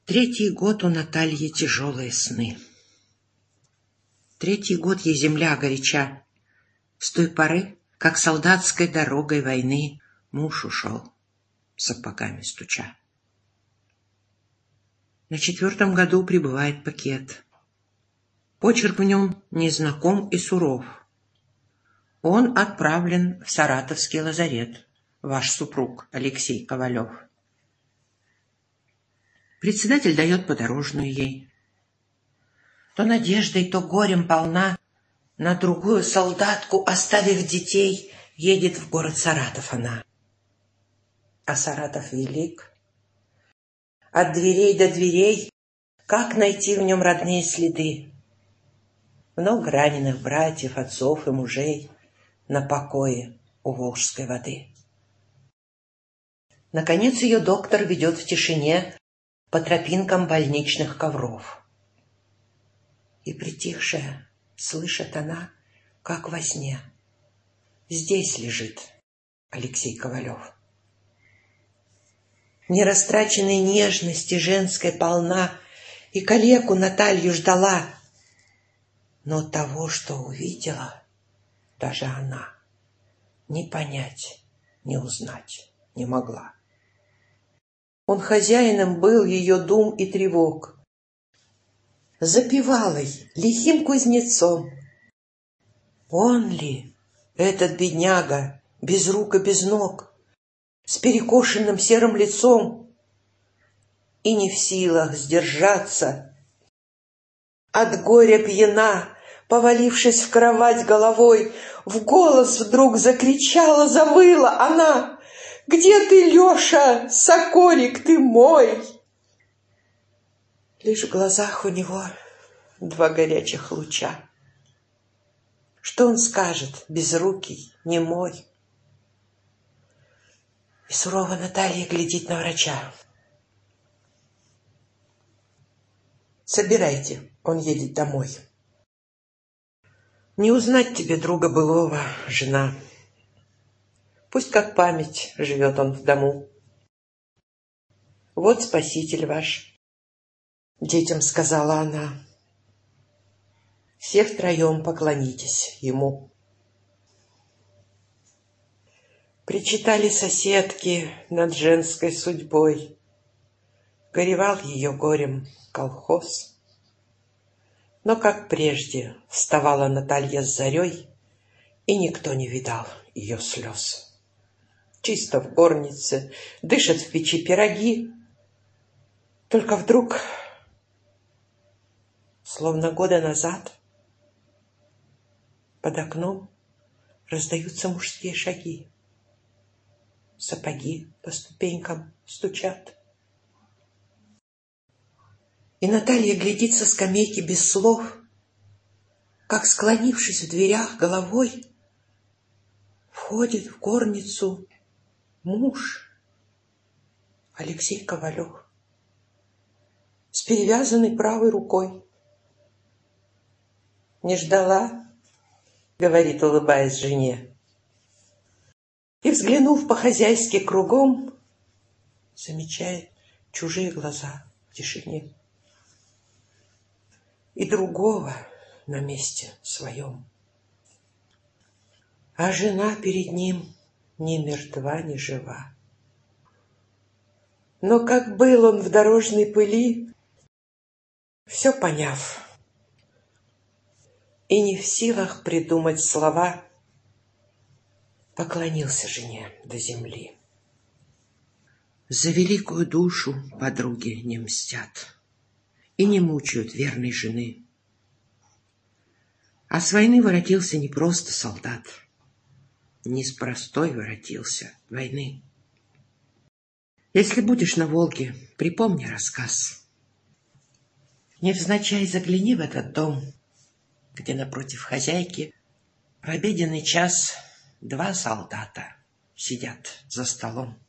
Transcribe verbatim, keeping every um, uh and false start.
Третий год у Натальи тяжелые сны. Третий год ей земля горяча. С той поры, как солдатской дорогой войны муж ушел, сапогами стуча. На четвертом году прибывает пакет. Почерк в нем незнаком и суров. Он отправлен в Саратовский лазарет, ваш супруг Алексей Ковалев. Председатель дает подорожную ей. То надеждой, то горем полна, на другую солдатку, оставив детей, едет в город Саратов она. А Саратов велик. От дверей до дверей, как найти в нем родные следы? Много раненых братьев, отцов и мужей на покое у Волжской воды. Наконец ее доктор ведет в тишине по тропинкам больничных ковров. И притихшая слышит она, как во сне: здесь лежит Алексей Ковалев. Нерастраченной нежности женской полна, и калеку Наталью ждала. Но того, что увидела, даже она не понять, не узнать не могла. Он хозяином был ее дум и тревог, запевалой, лихим кузнецом. Он ли, этот бедняга, без рук и без ног, с перекошенным серым лицом, и не в силах сдержаться, от горя пьяна, повалившись в кровать головой, в голос вдруг закричала, завыла она: «Где ты, Леша, соколик ты мой?» Лишь в глазах у него два горячих луча. Что он скажет, безрукий, немой? И сурово Наталья глядит на врача. «Собирайте, он едет домой. Не узнать тебе друга былого, жена. Пусть как память живет он в дому. Вот спаситель ваш», — детям сказала она. «Все втроем поклонитесь ему». Причитали соседки над женской судьбой. Горевал ее горем колхоз. Но, как прежде, вставала Наталья с зарей, и никто не видал ее слез. Чисто в горнице, дышат в печи пироги. Только вдруг, словно года назад, под окном раздаются мужские шаги. Сапоги по ступенькам стучат. И Наталья глядит со скамейки без слов, как, склонившись в дверях головой, входит в горницу муж Алексей Ковалев с перевязанной правой рукой. «Не ждала?» — говорит, улыбаясь жене. И, взглянув по-хозяйски кругом, замечает чужие глаза в тишине. И другого на месте своем. А жена перед ним ни мертва, ни жива. Но как был он в дорожной пыли, все поняв, и не в силах придумать слова, поклонился жене до земли. За великую душу подруги не мстят и не мучают верной жены. А с войны воротился не просто солдат, не с простой воротился войны. Если будешь на Волге, припомни рассказ. Невзначай загляни в этот дом, где напротив хозяйки в обеденный час два солдата сидят за столом.